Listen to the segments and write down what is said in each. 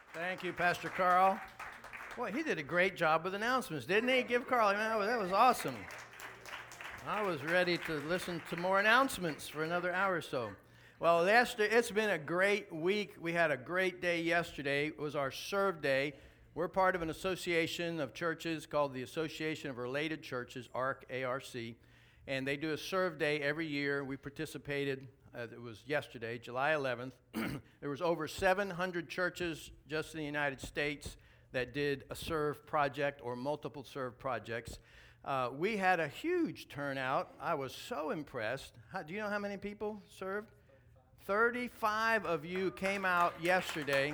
Thank you, Pastor Carl. Boy, he did a great job with announcements, didn't he? Give Carl, that was awesome. I was ready to listen to more announcements for another hour or so. Well, it's been a great week. We had a great day yesterday. It was our Serve Day. We're part of an association of churches called the Association of Related Churches, ARC, A-R-C, and they do a Serve Day every year. We participated. It was yesterday, July 11th. There was over 700 churches just in the United States that did a Serve project or multiple Serve projects. We had a huge turnout. I was so impressed. Do you know how many people served? 35 of you came out yesterday.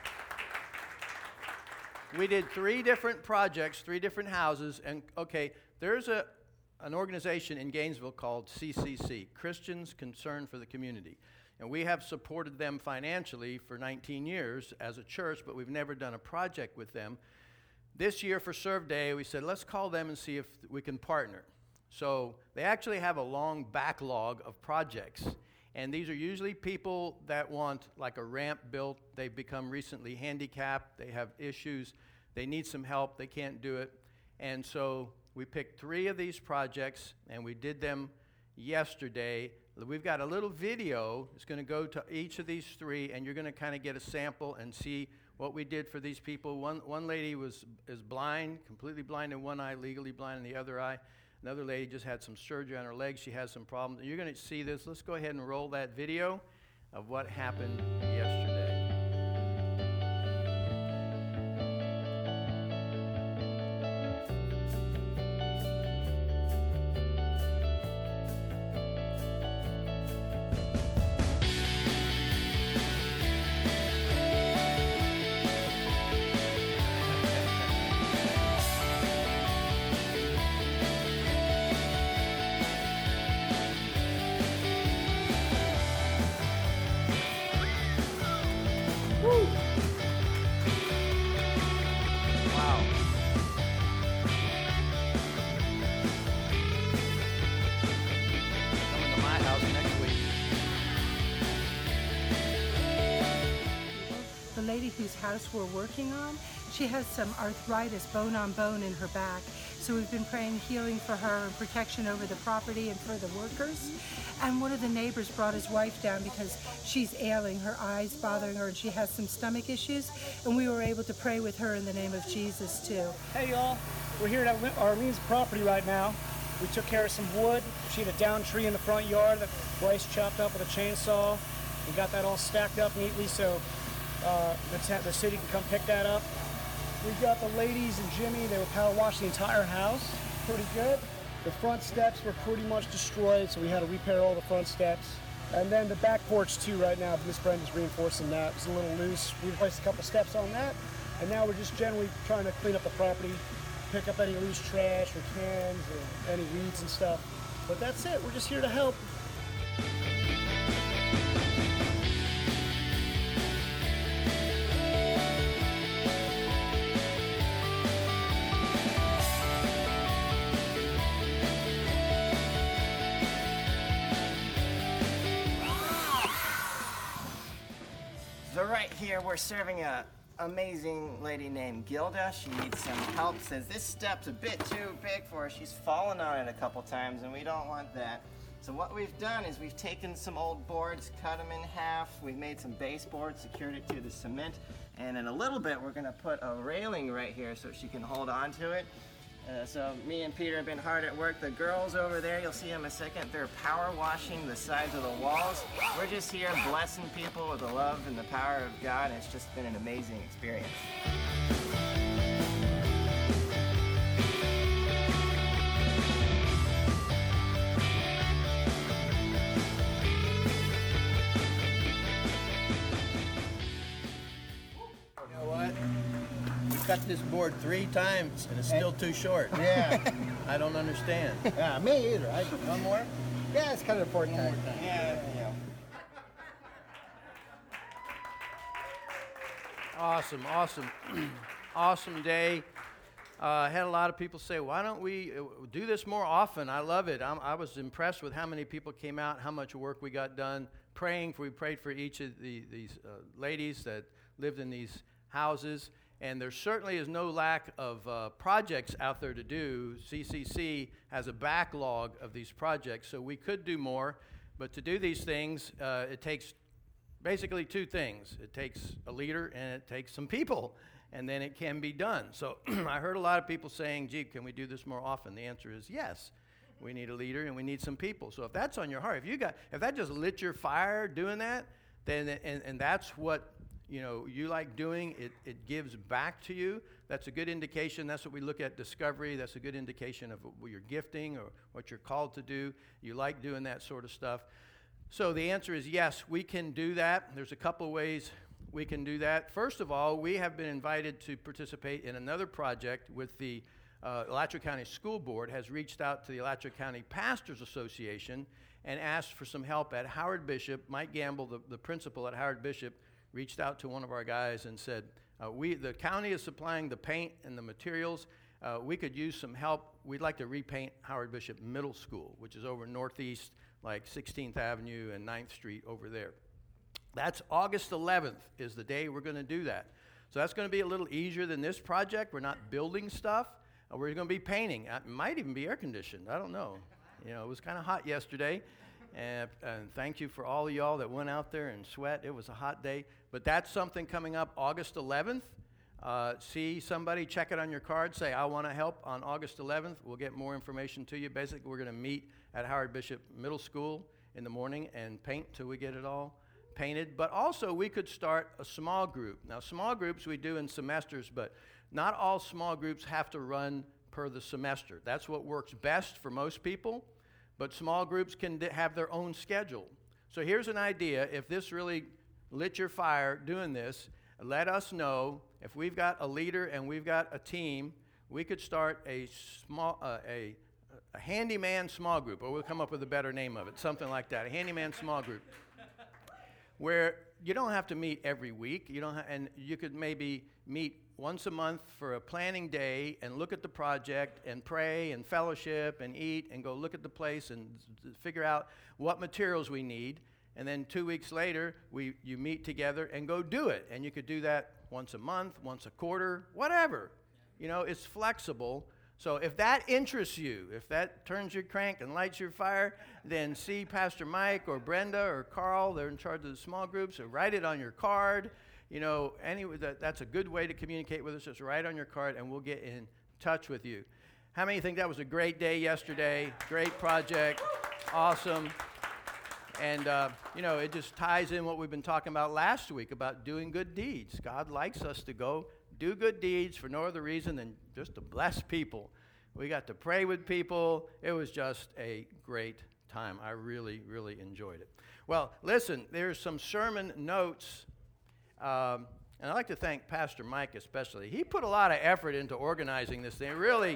We did 3 different projects, 3 different houses, and okay, there's an organization in Gainesville called CCC, Christians Concerned for the Community. And we have supported them financially for 19 years as a church, but we've never done a project with them. This year for Serve Day, we said, let's call them and see if we can partner. So they actually have a long backlog of projects. And these are usually people that want like a ramp built. They've become recently handicapped. They have issues. They need some help. They can't do it. And so we picked 3 of these projects, and we did them yesterday. We've got a little video. It's going to go to each of these 3, and you're going to kind of get a sample and see what we did for these people. One lady is blind, completely blind in one eye, legally blind in the other eye. Another lady just had some surgery on her leg. She has some problems. You're going to see this. Let's go ahead and roll that video of what happened yesterday. Whose house we're working on, she has some arthritis, bone on bone in her back. So we've been praying healing for her and protection over the property and for the workers. And one of the neighbors brought his wife down because she's ailing, her eyes bothering her, and she has some stomach issues. And we were able to pray with her in the name of Jesus too. Hey y'all, we're here at Arlene's property right now. We took care of some wood. She had a down tree in the front yard that Bryce chopped up with a chainsaw. We got that all stacked up neatly so the city can come pick that up. We got the ladies and Jimmy. They were power washed the entire house. Pretty good. The front steps were pretty much destroyed, so we had to repair all the front steps. And then the back porch too right now, Miss Brenda's reinforcing that. It was a little loose. We replaced a couple steps on that. And now we're just generally trying to clean up the property, pick up any loose trash or cans or any weeds and stuff. But that's it. We're just here to help. So right here, we're serving a amazing lady named Gilda. She needs some help. Says this step's a bit too big for her. She's fallen on it a couple times, and we don't want that. So what we've done is we've taken some old boards, cut them in half. We've made some baseboards, secured it to the cement, and in a little bit, we're gonna put a railing right here so she can hold on to it. So me and Peter have been hard at work. The girls over there, you'll see them in a second, they're power washing the sides of the walls. We're just here blessing people with the love and the power of God, and it's just been an amazing experience. Cut this board 3 times and it's still too short. Yeah. I don't understand. Yeah, me either. One more? Yeah, it's kind of important. Yeah. Awesome. Awesome day. I had a lot of people say, why don't we do this more often? I love it. I was impressed with how many people came out, how much work we got done. We prayed for each of these ladies that lived in these houses, and there certainly is no lack of projects out there to do. CCC has a backlog of these projects, so we could do more, but to do these things, it takes basically two things. It takes a leader and it takes some people, and then it can be done. So I heard a lot of people saying, gee, can we do this more often? The answer is yes. We need a leader and we need some people. So if that's on your heart, if that just lit your fire doing that, then and that's what you like doing, it gives back to you. That's a good indication. That's what we look at discovery. That's a good indication of what you're gifting or what you're called to do. You like doing that sort of stuff. So the answer is yes, we can do that. There's a couple of ways we can do that. First of all, we have been invited to participate in another project with the Alachua County School Board has reached out to the Alachua County Pastors Association and asked for some help at Howard Bishop. Mike Gamble, the principal at Howard Bishop, reached out to one of our guys and said, the county is supplying the paint and the materials. We could use some help. We'd like to repaint Howard Bishop Middle School, which is over northeast, like 16th Avenue and 9th Street over there. That's August 11th is the day we're going to do that. So that's going to be a little easier than this project. We're not building stuff. We're going to be painting. It might even be air conditioned. I don't know. It was kind of hot yesterday. And thank you for all of y'all that went out there and sweat. It was a hot day. But that's something coming up August 11th. See somebody, check it on your card, say, I want to help on August 11th. We'll get more information to you. Basically, we're going to meet at Howard Bishop Middle School in the morning and paint till we get it all painted. But also, we could start a small group. Now, small groups we do in semesters, but not all small groups have to run per the semester. That's what works best for most people, but small groups can have their own schedule. So here's an idea. If this really lit your fire doing this, let us know. If we've got a leader and we've got a team, we could start a handyman small group, or we'll come up with a better name of it, something like that, a handyman small group, where you don't have to meet every week. And you could maybe meet once a month for a planning day and look at the project and pray and fellowship and eat and go look at the place and figure out what materials we need. And then 2 weeks later, you meet together and go do it. And you could do that once a month, once a quarter, whatever. It's flexible. So if that interests you, if that turns your crank and lights your fire, then see Pastor Mike or Brenda or Carl. They're in charge of the small groups. Or write it on your card. Anyway, that's a good way to communicate with us. Just write on your card, and we'll get in touch with you. How many think that was a great day yesterday? Great project. Awesome. And, it just ties in what we've been talking about last week about doing good deeds. God likes us to go do good deeds for no other reason than just to bless people. We got to pray with people. It was just a great time. I really, really enjoyed it. Well, listen, there's some sermon notes. And I'd like to thank Pastor Mike especially. He put a lot of effort into organizing this thing. Really,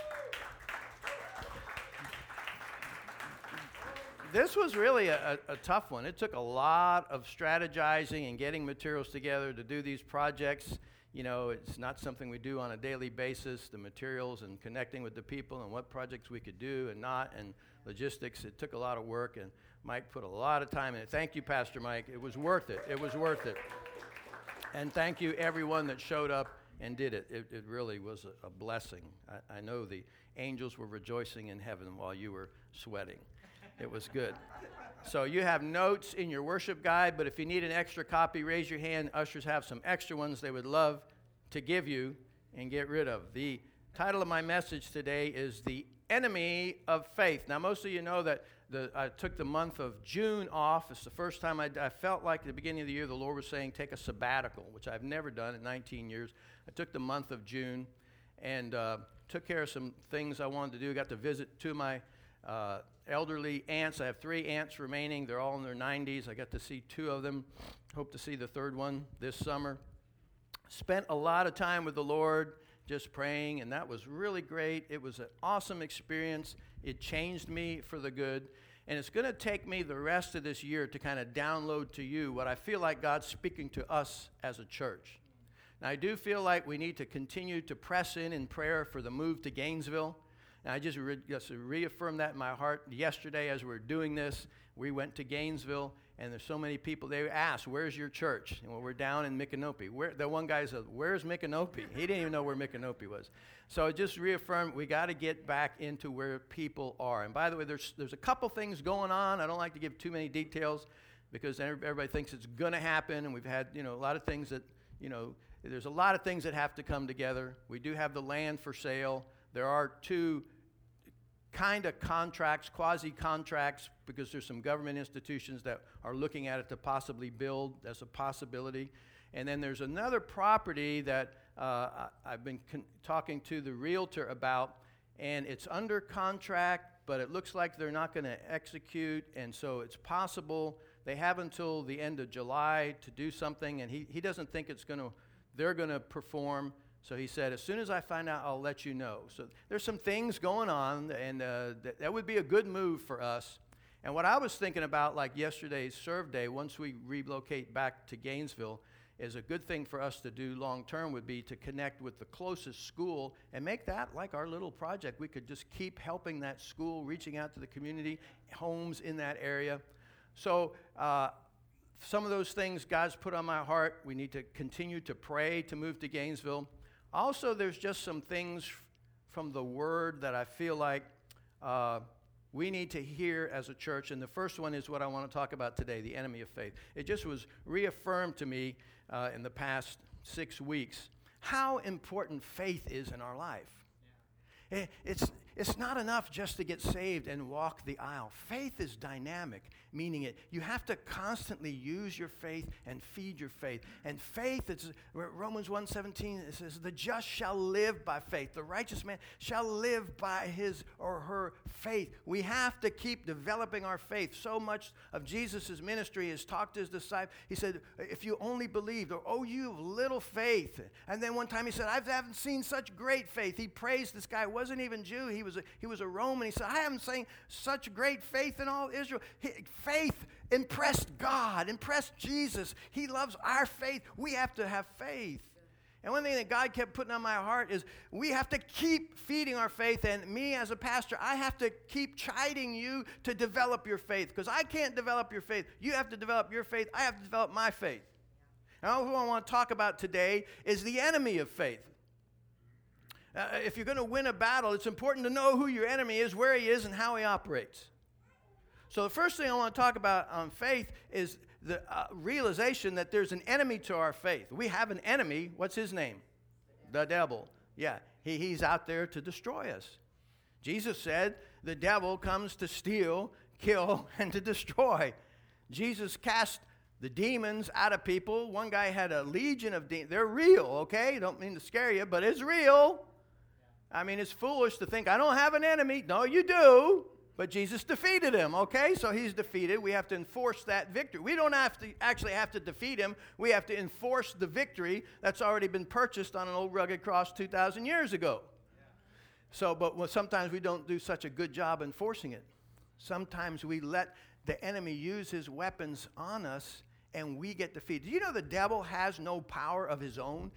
this was really a tough one. It took a lot of strategizing and getting materials together to do these projects. It's not something we do on a daily basis, the materials and connecting with the people and what projects we could do and not, and logistics. It took a lot of work, and Mike put a lot of time in it. Thank you, Pastor Mike. It was worth it. It was worth it. And thank you, everyone that showed up and did it. It really was a blessing. I know the angels were rejoicing in heaven while you were sweating. It was good. So you have notes in your worship guide, but if you need an extra copy, raise your hand. Ushers have some extra ones they would love to give you and get rid of. The title of my message today is The Enemy of Faith. Now, most of you know that I took the month of June off. It's the first time I felt like at the beginning of the year the Lord was saying take a sabbatical, which I've never done in 19 years. I took the month of June and took care of some things I wanted to do. Got to visit two of my elderly aunts. I have 3 aunts remaining. They're all in their 90s. I got to see 2 of them. Hope to see the 3rd one this summer. Spent a lot of time with the Lord just praying, and that was really great. It was an awesome experience. It changed me for the good. And it's going to take me the rest of this year to kind of download to you what I feel like God's speaking to us as a church. Now, I do feel like we need to continue to press in prayer for the move to Gainesville. And I just reaffirmed that in my heart yesterday as we were doing this. We went to Gainesville, And there's so many people, they ask, where's your church? And well, we're down in Micanopy. The one guy said, where's Micanopy? He didn't even know where Micanopy was. So it just reaffirmed we got to get back into where people are. And by the way, there's a couple things going on. I don't like to give too many details because everybody thinks it's going to happen. And we've had, a lot of things that, there's a lot of things that have to come together. We do have the land for sale. There are 2 kind of contracts, quasi-contracts, because there's some government institutions that are looking at it to possibly build. That's a possibility. And then there's another property that I've been talking to the realtor about, and it's under contract, but it looks like they're not going to execute, and so it's possible they have until the end of July to do something, and he doesn't think they're going to perform. So he said, as soon as I find out, I'll let you know. So there's some things going on, and that would be a good move for us. And what I was thinking about, like yesterday's serve day, once we relocate back to Gainesville, is a good thing for us to do long-term would be to connect with the closest school and make that like our little project. We could just keep helping that school, reaching out to the community, homes in that area. So some of those things God's put on my heart. We need to continue to pray to move to Gainesville. Also, there's just some things from the Word that I feel like we need to hear as a church. And the first one is what I want to talk about today, the enemy of faith. It just was reaffirmed to me in the past 6 weeks how important faith is in our life. Yeah. It's not enough just to get saved and walk the aisle. Faith is dynamic, meaning you have to constantly use your faith and feed your faith. And faith, it's Romans 1:17, it says, the just shall live by faith. The righteous man shall live by his or her faith. We have to keep developing our faith. So much of Jesus' ministry is talked to his disciples. He said, if you only believed, or oh, you have little faith. And then one time he said, I haven't seen such great faith. He praised this guy, wasn't even Jew. He was a Roman. He said, I haven't seen such great faith in all Israel. Faith impressed God, impressed Jesus. He loves our faith. We have to have faith. And one thing that God kept putting on my heart is we have to keep feeding our faith. And me as a pastor, I have to keep chiding you to develop your faith, because I can't develop your faith. You have to develop your faith. I have to develop my faith. And what I want to talk about today is the enemy of faith. If you're going to win a battle, it's important to know who your enemy is, where he is, and how he operates. So the first thing I want to talk about on faith is the realization that there's an enemy to our faith. We have an enemy. What's his name? The devil. Yeah, he's out there to destroy us. Jesus said the devil comes to steal, kill, and to destroy. Jesus cast the demons out of people. One guy had a legion of demons. They're real, okay? Don't mean to scare you, but it's real. I mean, it's foolish to think, I don't have an enemy. No, you do. But Jesus defeated him, okay? So he's defeated. We have to enforce that victory. We don't actually have to defeat him. We have to enforce the victory that's already been purchased on an old rugged cross 2,000 years ago. Yeah. So, but sometimes we don't do such a good job enforcing it. Sometimes we let the enemy use his weapons on us, and we get defeated. Do you know the devil has no power of his own?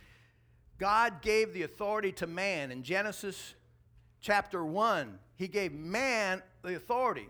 God gave the authority to man. In Genesis chapter 1, he gave man the authority.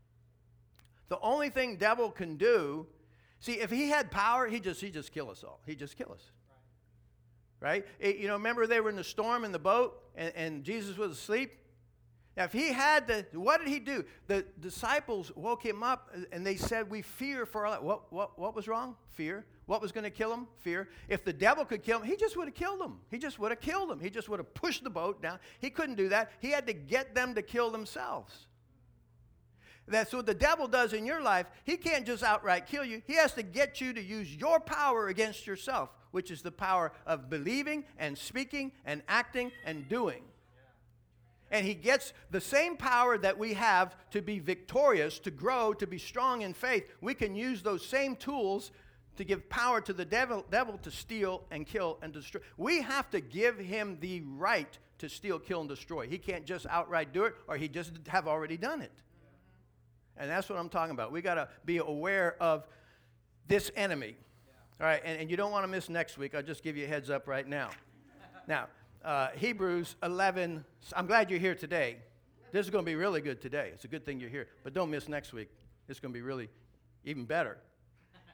The only thing devil can do, see, if he had power, he'd just kill us all. He'd just kill us. Right? Remember they were in the storm in the boat, and Jesus was asleep? Now, if he had what did he do? The disciples woke him up, and they said, we fear for our life. What was wrong? Fear. What was going to kill him? Fear. If the devil could kill him, he just would have killed him. He just would have killed him. He just would have pushed the boat down. He couldn't do that. He had to get them to kill themselves. That's what the devil does in your life. He can't just outright kill you. He has to get you to use your power against yourself, which is the power of believing and speaking and acting and doing. And he gets the same power that we have to be victorious, to grow, to be strong in faith. We can use those same tools to give power to the devil to steal and kill and destroy. We have to give him the right to steal, kill, and destroy. He can't just outright do it, or he just have already done it. And that's what I'm talking about. We got to be aware of this enemy. All right, and you don't want to miss next week. I'll just give you a heads up right now. Now, Hebrews 11, I'm glad you're here today. This is going to be really good today. It's a good thing you're here. But don't miss next week. It's going to be really even better.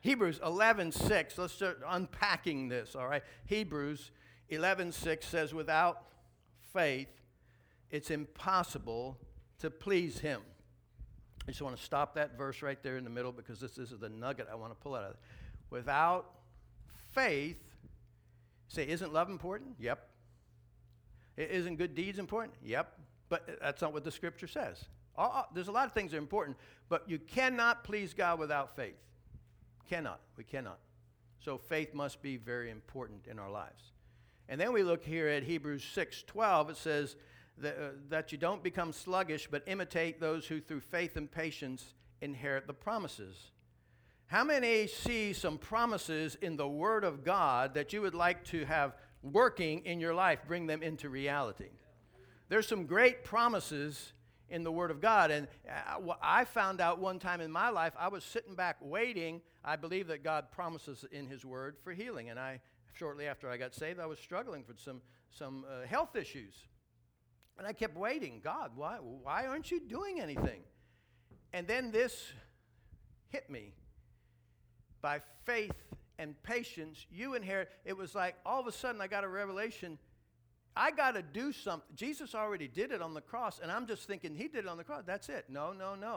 Hebrews 11:6. Let's start unpacking this, all right? Hebrews 11:6 says, without faith, it's impossible to please him. I just want to stop that verse right there in the middle because this is the nugget I want to pull out of it. Without faith, say, isn't love important? Yep. Isn't good deeds important? Yep. But that's not what the scripture says. There's a lot of things that are important, but you cannot please God without faith. Cannot. We cannot. So faith must be very important in our lives. And then we look here at Hebrews 6:12. It says that you don't become sluggish, but imitate those who through faith and patience inherit the promises. How many see some promises in the Word of God that you would like to have working in your life, bring them into reality? There's some great promises in the Word of God. And I found out one time in my life, I was sitting back waiting. I believe that God promises in His Word for healing. And shortly after I got saved, I was struggling with some health issues. And I kept waiting. God, why aren't you doing anything? And then this hit me. By faith and patience, you inherit. It was like all of a sudden I got a revelation. I got to do something. Jesus already did it on the cross, and I'm just thinking he did it on the cross. That's it. No.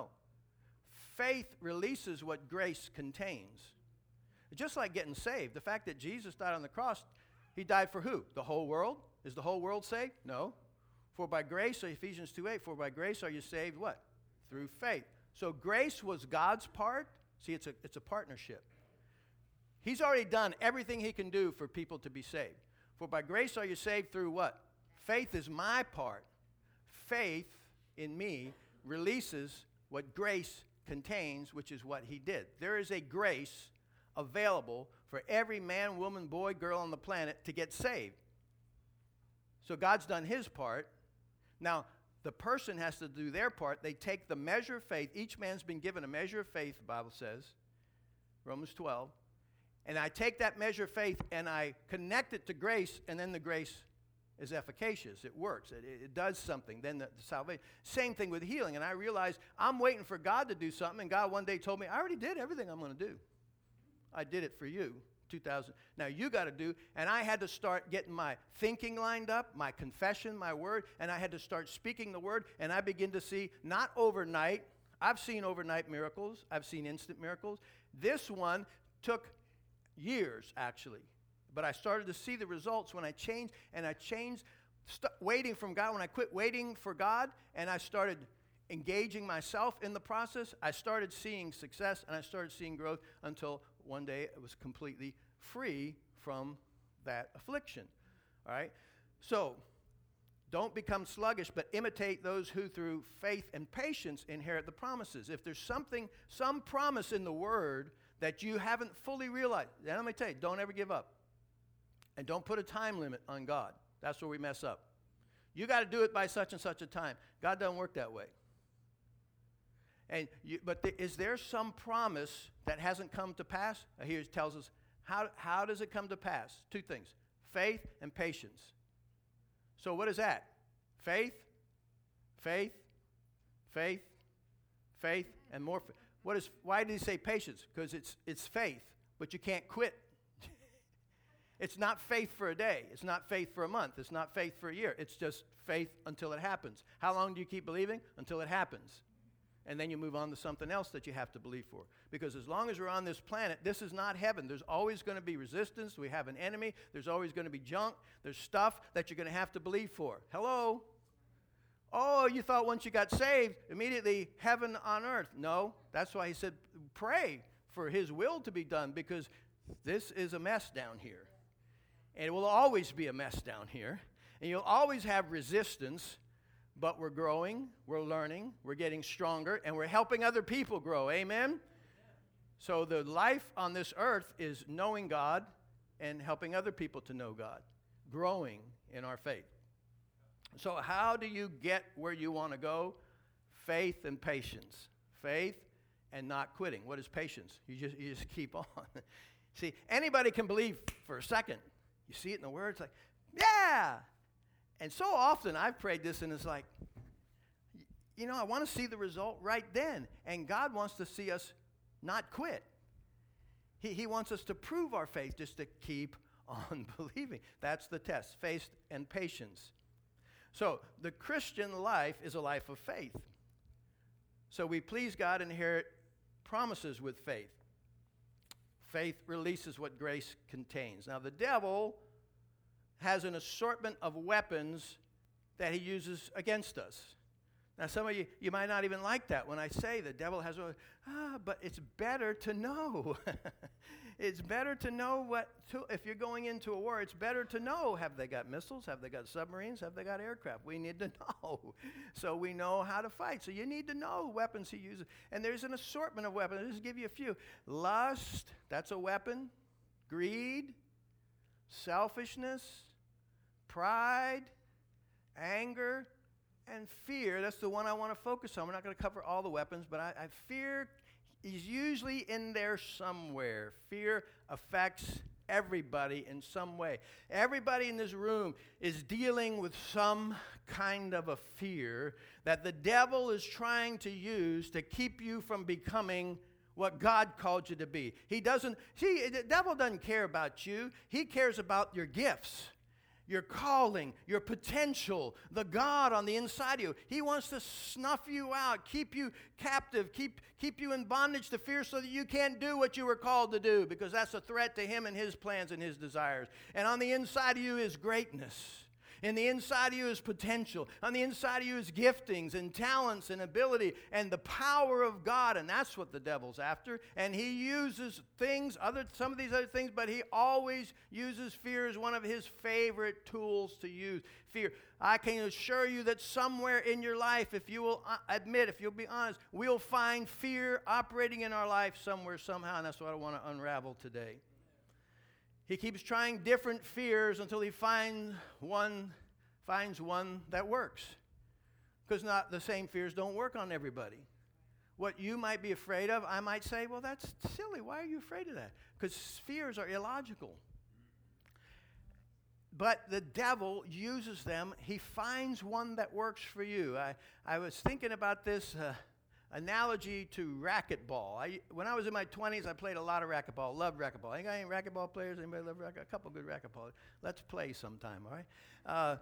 Faith releases what grace contains. Just like getting saved. The fact that Jesus died on the cross, he died for who? The whole world? Is the whole world saved? No. For by grace, Ephesians 2:8, for by grace are you saved what? Through faith. So grace was God's part. See, it's a partnership. He's already done everything he can do for people to be saved. For by grace are you saved through what? Faith is my part. Faith in me releases what grace contains, which is what he did. There is a grace available for every man, woman, boy, girl on the planet to get saved. So God's done his part. Now, the person has to do their part. They take the measure of faith. Each man's been given a measure of faith, the Bible says, Romans 12. And I take that measure of faith and I connect it to grace, and then the grace is efficacious. It works. It does something. Then the salvation. Same thing with healing. And I realized I'm waiting for God to do something, and God one day told me, I already did everything I'm going to do. I did it for you. 2000. Now you got to do, and I had to start getting my thinking lined up, my confession, my word, and I had to start speaking the word, and I begin to see, not overnight. I've seen overnight miracles. I've seen instant miracles. This one took years, actually. But I started to see the results when I changed, and I changed waiting from God. When I quit waiting for God, and I started engaging myself in the process, I started seeing success, and I started seeing growth until one day I was completely free from that affliction. All right? So, don't become sluggish, but imitate those who through faith and patience inherit the promises. If there's some promise in the Word that you haven't fully realized, then let me tell you, don't ever give up. And don't put a time limit on God. That's where we mess up. You got to do it by such and such a time. God doesn't work that way. Is there some promise that hasn't come to pass? Here it tells us, how does it come to pass? Two things, faith and patience. So what is that? Faith, and more faith. Why did he say patience? Because it's faith, but you can't quit. It's not faith for a day. It's not faith for a month. It's not faith for a year. It's just faith until it happens. How long do you keep believing? Until it happens. And then you move on to something else that you have to believe for. Because as long as we're on this planet, this is not heaven. There's always going to be resistance. We have an enemy. There's always going to be junk. There's stuff that you're going to have to believe for. Hello? Oh, you thought once you got saved, immediately heaven on earth. No, that's why he said pray for his will to be done, because this is a mess down here. And it will always be a mess down here. And you'll always have resistance. But we're growing, we're learning, we're getting stronger, and we're helping other people grow. Amen? So the life on this earth is knowing God and helping other people to know God, growing in our faith. So how do you get where you want to go? Faith and patience. Faith and not quitting. What is patience? You just keep on. See, anybody can believe for a second. You see it in the Word, it's like, yeah! And so often I've prayed this, and it's like, I want to see the result right then. And God wants to see us not quit. He wants us to prove our faith, just to keep on believing. That's the test, faith and patience. So the Christian life is a life of faith. So we please God and inherit promises with faith. Faith releases what grace contains. Now the devil has an assortment of weapons that he uses against us. Now some of you might not even like that when I say the devil has but it's better to know. It's better to know if you're going into a war, it's better to know, have they got missiles? Have they got submarines? Have they got aircraft? We need to know so we know how to fight. So you need to know weapons he uses. And there's an assortment of weapons. I'll just give you a few. Lust, that's a weapon. Greed, selfishness, pride, anger, and fear. That's the one I want to focus on. We're not going to cover all the weapons, but I fear is usually in there somewhere. Fear affects everybody in some way. Everybody in this room is dealing with some kind of a fear that the devil is trying to use to keep you from becoming what God called you to be. The devil doesn't care about you. He cares about your gifts, your calling, your potential, the God on the inside of you. He wants to snuff you out, keep you captive, keep you in bondage to fear so that you can't do what you were called to do, because that's a threat to him and his plans and his desires. And on the inside of you is greatness. In the inside of you is potential. On the inside of you is giftings and talents and ability and the power of God. And that's what the devil's after. And he uses some of these other things, but he always uses fear as one of his favorite tools to use. Fear. I can assure you that somewhere in your life, if you will admit, if you'll be honest, we'll find fear operating in our life somewhere, somehow. And that's what I want to unravel today. He keeps trying different fears until he finds one that works. Because not the same fears don't work on everybody. What you might be afraid of, I might say, well, that's silly. Why are you afraid of that? Because fears are illogical. But the devil uses them. He finds one that works for you. I was thinking about this analogy to racquetball. When I was in my 20s, I played a lot of racquetball. Loved racquetball. Any racquetball players? Anybody love racquetball? A couple good racquetball. Let's play sometime, all right?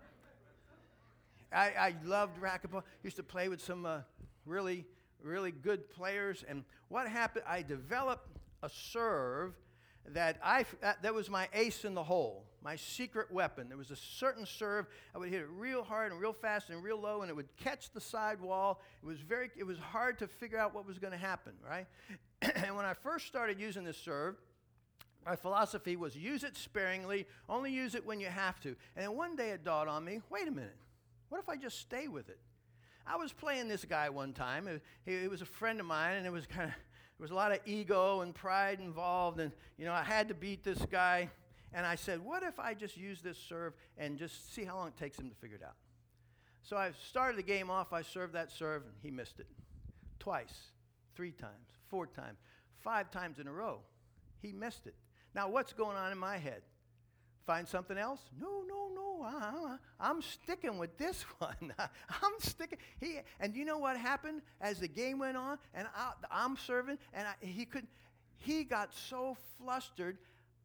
I loved racquetball. Used to play with some really, really good players. And what happened, I developed a serve that was my ace in the hole, my secret weapon. There was a certain serve. I would hit it real hard and real fast and real low, and it would catch the side wall. It was hard to figure out what was going to happen, right? And when I first started using this serve, my philosophy was use it sparingly, only use it when you have to. And then one day it dawned on me, wait a minute, what if I just stay with it? I was playing this guy one time. He was a friend of mine, and there was a lot of ego and pride involved, and I had to beat this guy. And I said, what if I just use this serve and just see how long it takes him to figure it out? So I started the game off. I served that serve, and he missed it. Twice, 3 times, 4 times, 5 times in a row. He missed it. Now, what's going on in my head? Find something else? No. I'm sticking with this one. I'm sticking. And you know what happened as the game went on? And I'm serving, and he got so flustered.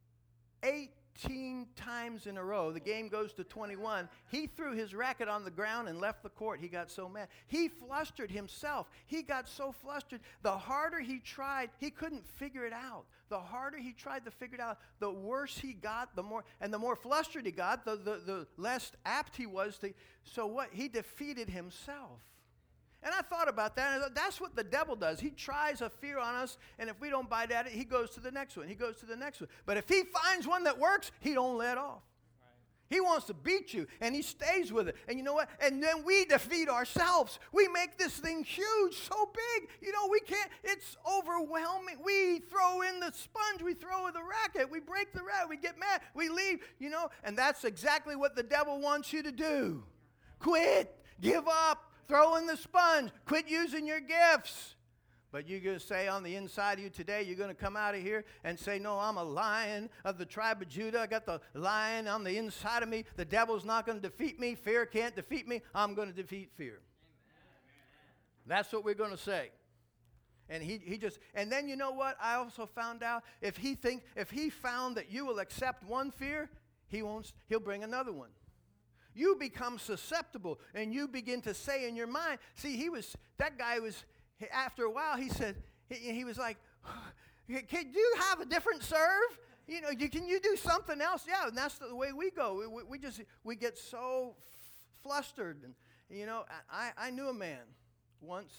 18 times in a row, the game goes to 21. He threw his racket on the ground and left the court. He got so mad. He flustered himself. He got so flustered. The harder he tried, he couldn't figure it out. The harder he tried to figure it out, the worse he got, the more flustered he got, the less apt he was to. So what? He defeated himself. And I thought about that, and I thought, that's what the devil does. He tries a fear on us, and if we don't bite at it, he goes to the next one. He goes to the next one. But if he finds one that works, he don't let off. Right. He wants to beat you, and he stays with it. And you know what? And then we defeat ourselves. We make this thing huge, so big. We can't. It's overwhelming. We throw in the sponge. We throw in the racket. We break the racket. We get mad. We leave, And that's exactly what the devil wants you to do. Quit. Give up. Throw in the sponge. Quit using your gifts. But you're going to say on the inside of you today, you're going to come out of here and say, no, I'm a lion of the tribe of Judah. I got the lion on the inside of me. The devil's not going to defeat me. Fear can't defeat me. I'm going to defeat fear. Amen. That's what we're going to say. And and then you know what? I also found out if he found that you will accept one fear, he'll bring another one. You become susceptible, and you begin to say in your mind, see, after a while, he said, he was like, can you have a different serve? Can you do something else? Yeah, and that's the way we go. We get so flustered. And, I knew a man once.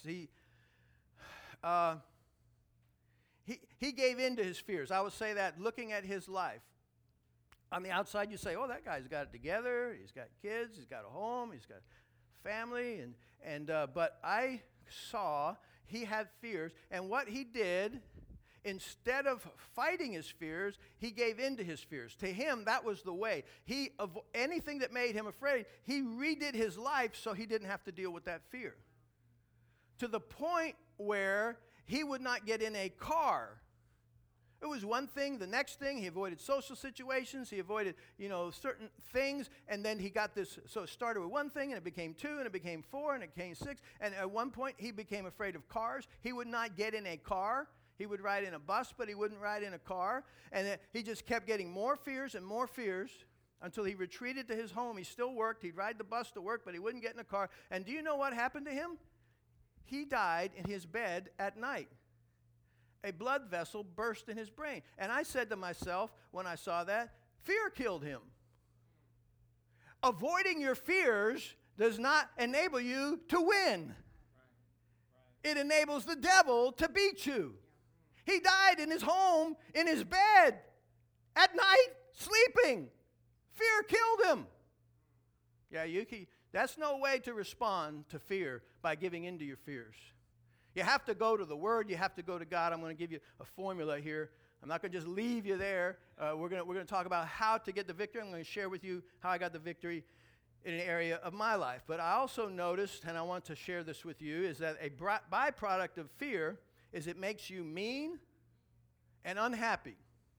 He gave in to his fears. I would say that looking at his life. On the outside, you say, oh, that guy's got it together. He's got kids. He's got a home. He's got family. But I saw he had fears. And what he did, instead of fighting his fears, he gave in to his fears. To him, that was the way. Anything that made him afraid, he redid his life so he didn't have to deal with that fear. To the point where he would not get in a car. It was one thing, the next thing, he avoided social situations, he avoided, certain things, and then he got this, so it started with one thing, and it became two, and it became four, and it became six, and at one point, he became afraid of cars. He would not get in a car. He would ride in a bus, but he wouldn't ride in a car, and he just kept getting more fears and more fears until he retreated to his home. He still worked. He'd ride the bus to work, but he wouldn't get in a car, and do you know what happened to him? He died in his bed at night. A blood vessel burst in his brain. And I said to myself when I saw that, fear killed him. Avoiding your fears does not enable you to win. It enables the devil to beat you. He died in his home, in his bed, at night, sleeping. Fear killed him. Yeah, that's no way to respond to fear, by giving in to your fears. You have to go to the Word. You have to go to God. I'm going to give you a formula here. I'm not going to just leave you there. We're going to talk about how to get the victory. I'm going to share with you how I got the victory in an area of my life. But I also noticed, and I want to share this with you, is that a byproduct of fear is it makes you mean and unhappy.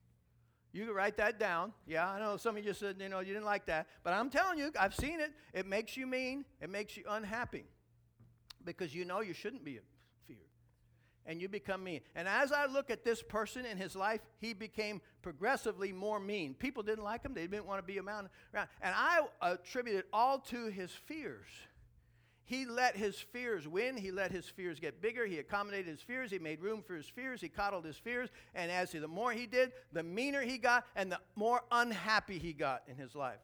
You can write that down. Yeah, I know some of you said, you didn't like that. But I'm telling you, I've seen it. It makes you mean. It makes you unhappy. Because you shouldn't be feared. And you become mean. And as I look at this person in his life, he became progressively more mean. People didn't like him. They didn't want to be around. And I attribute it all to his fears. He let his fears win. He let his fears get bigger. He accommodated his fears. He made room for his fears. He coddled his fears. And the more he did, the meaner he got and the more unhappy he got in his life.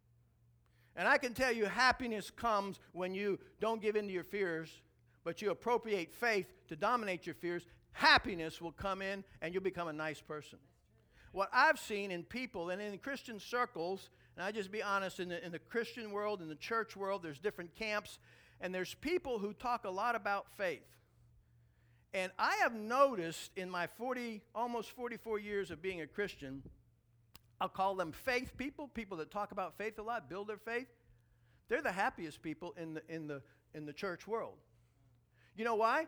And I can tell you, happiness comes when you don't give in to your fears, but you appropriate faith to dominate your fears. Happiness will come in, and you'll become a nice person. What I've seen in people and in Christian circles, and I just be honest, in the Christian world, in the church world, there's different camps, and there's people who talk a lot about faith. And I have noticed in my almost 44 years of being a Christian, I'll call them faith people that talk about faith a lot, build their faith. They're the happiest people in the church world. You know why?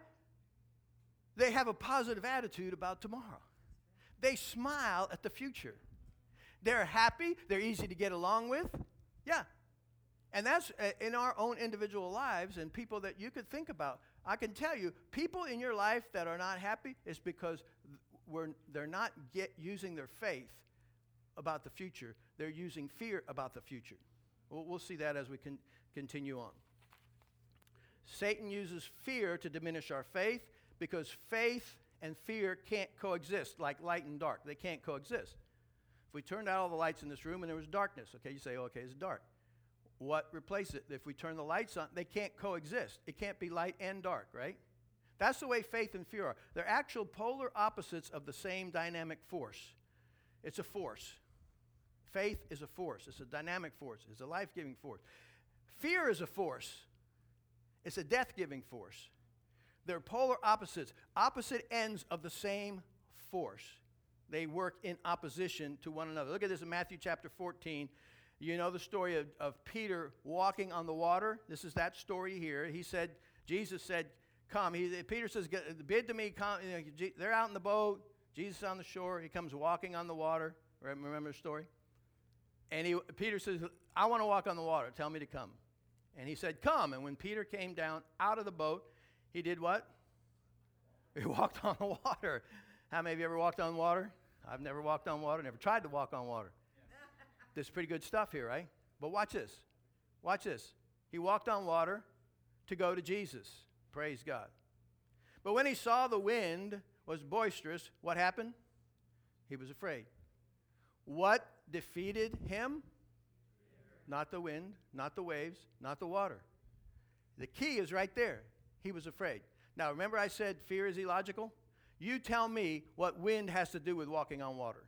They have a positive attitude about tomorrow. They smile at the future. They're happy. They're easy to get along with. Yeah. And that's in our own individual lives and people that you could think about. I can tell you, people in your life that are not happy is because they're not using their faith about the future. They're using fear about the future. We'll see that as we continue on. Satan uses fear to diminish our faith because faith and fear can't coexist like light and dark. They can't coexist. If we turned out all the lights in this room and there was darkness, okay, you say, okay, it's dark. What replaces it? If we turn the lights on, they can't coexist. It can't be light and dark, right? That's the way faith and fear are. They're actual polar opposites of the same dynamic force. It's a force. Faith is a force. It's a dynamic force. It's a life-giving force. Fear is a force. It's a death-giving force. They're polar opposites, opposite ends of the same force. They work in opposition to one another. Look at this in Matthew chapter 14. You know the story of Peter walking on the water. This is that story here. Jesus said, come. Peter says, bid to me, come. They're out in the boat. Jesus on the shore. He comes walking on the water. Remember the story? And Peter says, I want to walk on the water. Tell me to come. And he said, come. And when Peter came down out of the boat, he did what? He walked on the water. How many of you ever walked on water? I've never walked on water, never tried to walk on water. This is pretty good stuff here, right? But watch this. Watch this. He walked on water to go to Jesus. Praise God. But when he saw the wind was boisterous, what happened? He was afraid. What defeated him? Not the wind, not the waves, not the water. The key is right there. He was afraid. Now, remember I said fear is illogical? You tell me what wind has to do with walking on water.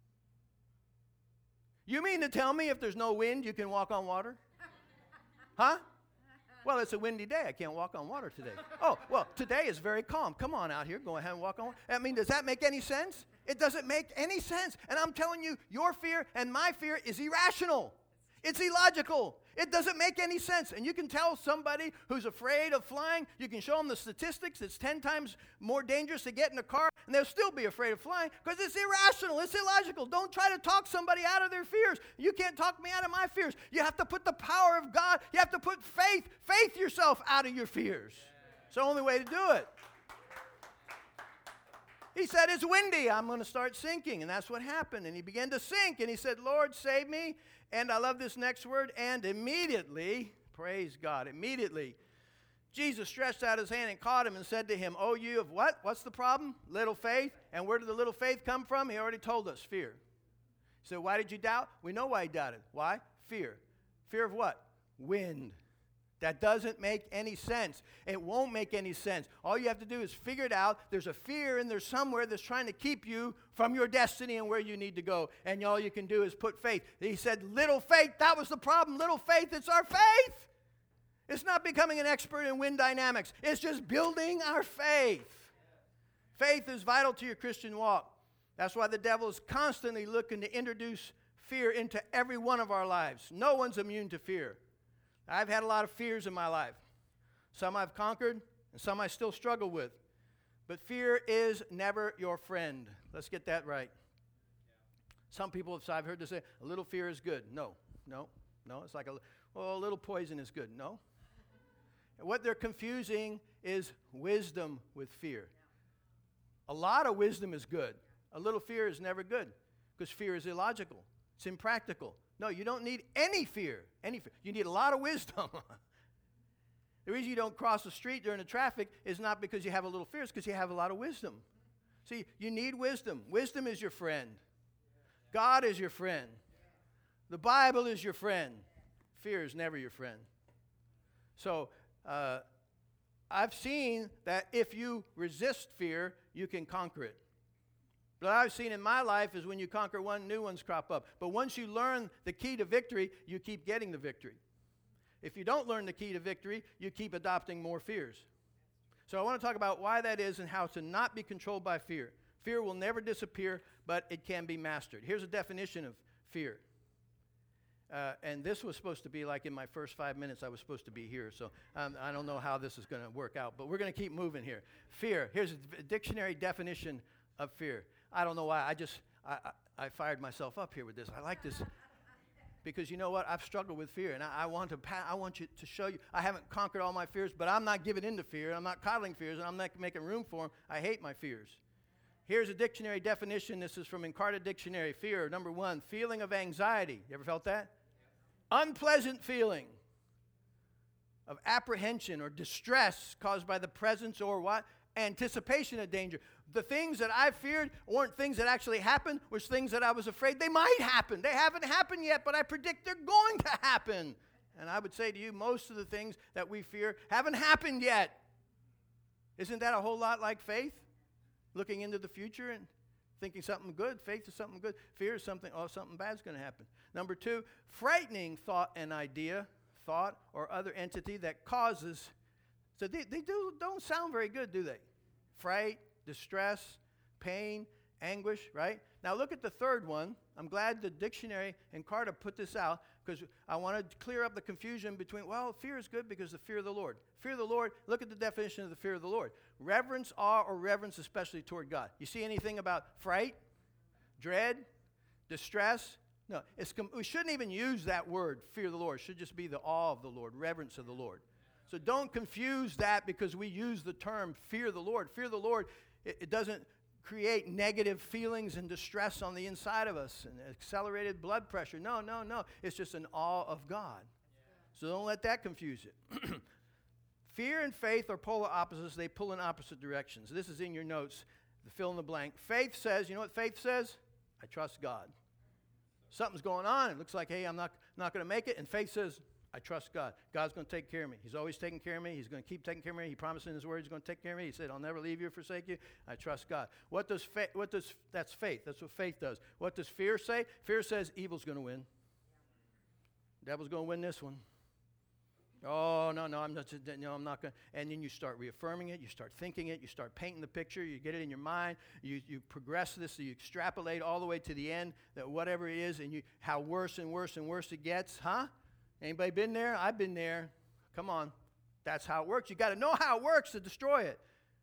You mean to tell me if there's no wind, you can walk on water? Huh? Well, it's a windy day. I can't walk on water today. Oh, well, today is very calm. Come on out here. Go ahead and walk on water. I mean, does that make any sense? It doesn't make any sense. And I'm telling you, your fear and my fear is irrational. It's illogical. It doesn't make any sense. And you can tell somebody who's afraid of flying, you can show them the statistics. It's 10 times more dangerous to get in a car, and they'll still be afraid of flying because it's irrational. It's illogical. Don't try to talk somebody out of their fears. You can't talk me out of my fears. You have to put the power of God. You have to put faith yourself out of your fears. It's the only way to do it. He said, it's windy. I'm going to start sinking. And that's what happened. And he began to sink. And he said, Lord, save me. And I love this next word. And immediately, praise God, immediately, Jesus stretched out his hand and caught him and said to him, oh, you of what? What's the problem? Little faith. And where did the little faith come from? He already told us, fear. He said, why did you doubt? We know why he doubted. Why? Fear. Fear of what? Wind. That doesn't make any sense. It won't make any sense. All you have to do is figure it out. There's a fear in there somewhere that's trying to keep you from your destiny and where you need to go. And all you can do is put faith. He said, little faith, that was the problem. Little faith, it's our faith. It's not becoming an expert in wind dynamics. It's just building our faith. Faith is vital to your Christian walk. That's why the devil is constantly looking to introduce fear into every one of our lives. No one's immune to fear. I've had a lot of fears in my life. Some I've conquered, and some I still struggle with. But fear is never your friend. Let's get that right. Some people, I've heard this say, a little fear is good. No. It's like a little poison is good. No. And what they're confusing is wisdom with fear. A lot of wisdom is good. A little fear is never good because fear is illogical. It's impractical. No, you don't need any fear. You need a lot of wisdom. The reason you don't cross the street during the traffic is not because you have a little fear. It's because you have a lot of wisdom. See, you need wisdom. Wisdom is your friend. God is your friend. The Bible is your friend. Fear is never your friend. So, I've seen that if you resist fear, you can conquer it. What I've seen in my life is when you conquer one, new ones crop up. But once you learn the key to victory, you keep getting the victory. If you don't learn the key to victory, you keep adopting more fears. So I want to talk about why that is and how to not be controlled by fear. Fear will never disappear, but it can be mastered. Here's a definition of fear. And this was supposed to be like in my first 5 minutes, I was supposed to be here. So I don't know how this is going to work out, but we're going to keep moving here. Fear. Here's a dictionary definition of fear. I don't know why. I fired myself up here with this. I like this because you know what? I've struggled with fear, and I want you to show you. I haven't conquered all my fears, but I'm not giving in to fear. I'm not coddling fears, and I'm not making room for them. I hate my fears. Here's a dictionary definition. This is from Encarta Dictionary. Fear, number 1, feeling of anxiety. You ever felt that? Unpleasant feeling of apprehension or distress caused by the presence or what? Anticipation of danger. The things that I feared weren't things that actually happened, was things that I was afraid they might happen. They haven't happened yet, but I predict they're going to happen. And I would say to you, most of the things that we fear haven't happened yet. Isn't that a whole lot like faith? Looking into the future and thinking something good. Faith is something good. Fear is something bad's going to happen. Number 2, frightening thought and idea, thought or other entity that causes. So they don't sound very good, do they? Fright, distress, pain, anguish, right? Now look at the third one. I'm glad the dictionary and Encarta put this out because I want to clear up the confusion between, well, fear is good because the fear of the Lord. Fear of the Lord, look at the definition of the fear of the Lord. Reverence, awe, or reverence especially toward God. You see anything about fright, dread, distress? No, we shouldn't even use that word, fear of the Lord. It should just be the awe of the Lord, reverence of the Lord. So don't confuse that because we use the term fear the Lord. Fear the Lord It doesn't create negative feelings and distress on the inside of us and accelerated blood pressure. No. It's just an awe of God. So don't let that confuse it. Fear and faith are polar opposites. They pull in opposite directions. This is in your notes, the fill in the blank. Faith says, you know what faith says? I trust God. Something's going on. It looks like, hey, I'm not going to make it. And faith says, I trust God. God's going to take care of me. He's always taking care of me. He's going to keep taking care of me. He promised in His Word He's going to take care of me. He said, I'll never leave you or forsake you. I trust God. That's faith. That's what faith does. What does fear say? Fear says evil's going to win. Devil's going to win this one. Oh, no, I'm not going to. And then you start reaffirming it. You start thinking it. You start painting the picture. You get it in your mind. You progress this. So you extrapolate all the way to the end, that whatever it is, and how worse and worse and worse it gets. Huh? Anybody been there? I've been there. Come on. That's how it works. You got to know how it works to destroy it.